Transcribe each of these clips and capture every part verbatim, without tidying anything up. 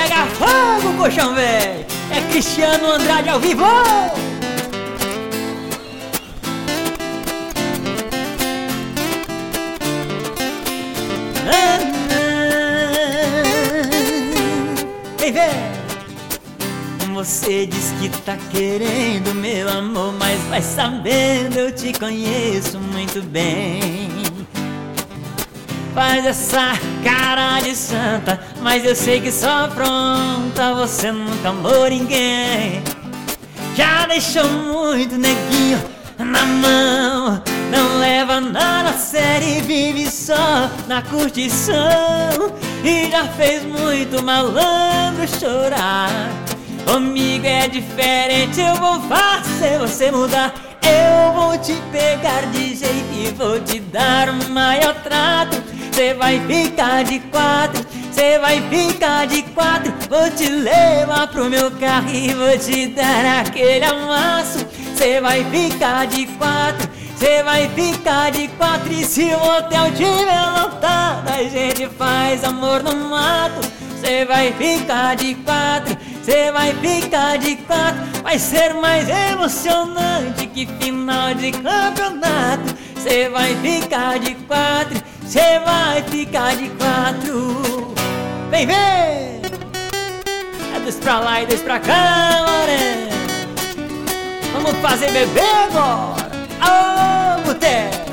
Pega fogo, colchão velho. É Cristiano Andrade ao vivo. Vem ver. Você diz que tá querendo meu amor, mas vai sabendo, eu te conheço muito bem. Faz essa cara de santa, mas eu sei que só pronta você nunca amou ninguém. Já deixou muito neguinho na mão, não leva nada a sério, vive só na curtição. E já fez muito malandro chorar. Comigo é diferente, eu vou fazer você mudar. Eu vou te pegar de jeito e vou te dar o maior trato. Cê vai ficar de quatro, cê vai ficar de quatro. Vou te levar pro meu carro e vou te dar aquele amasso. Cê vai ficar de quatro, cê vai ficar de quatro. E se o hotel tiver lotado, a gente faz amor no mato. Cê vai ficar de quatro, cê vai ficar de quatro. Vai ser mais emocionante que final de campeonato. Cê vai ficar de quatro, cê vai ficar de quatro. Vem ver! É dois pra lá e dois pra cá, morena. Vamos fazer bebê agora. Ô, boteco!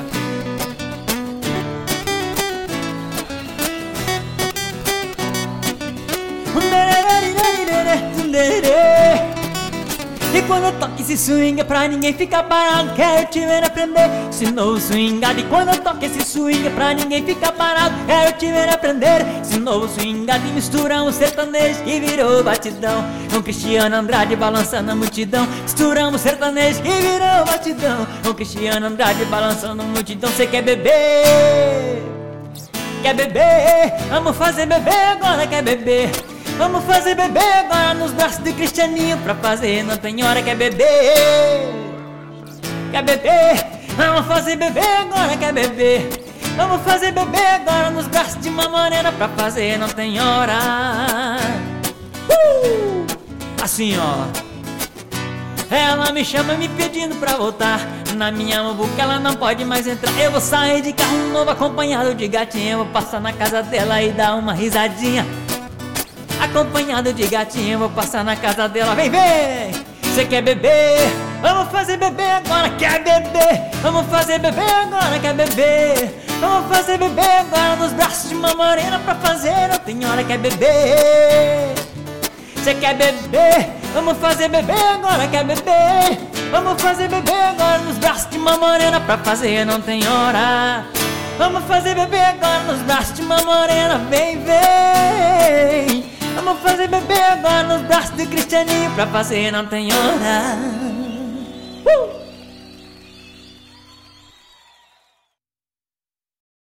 E quando eu toco esse swing é pra ninguém ficar parado. Quero te ver aprender esse novo swingado. E quando eu toco esse swing é pra ninguém ficar parado. Quero te ver aprender esse novo swingado. E misturamos sertanejo que virou batidão, com Cristiano Andrade balançando a multidão. Misturamos sertanejo que virou batidão, com Cristiano Andrade balançando a multidão. Cê quer beber? Quer beber? Vamos fazer beber agora, quer beber? Vamos fazer bebê agora nos braços de Cristianinho. Pra fazer não tem hora, quer beber? Quer beber? Vamos fazer bebê agora, quer beber? Vamos fazer bebê agora nos braços de uma morena. Pra fazer não tem hora. uh! Assim ó. Ela me chama me pedindo pra voltar. Na minha muvuca ela não pode mais entrar. Eu vou sair de carro novo acompanhado de gatinha. Eu vou passar na casa dela e dar uma risadinha. Acompanhado de gatinha, eu vou passar na casa dela. Vem, vem! Cê quer beber? Vamos fazer beber agora, quer beber? Vamos fazer beber agora, quer beber? Vamos fazer beber agora nos braços de uma morena. Pra fazer não tem hora, quer beber? Cê quer beber? Vamos fazer beber agora, quer beber? Vamos fazer beber agora nos braços de uma morena. Pra fazer não tem hora. Vamos fazer beber agora nos braços de uma morena. Vem, vem! Vamos fazer bebê agora nos braços de Cristianinho. Pra fazer não tem hora.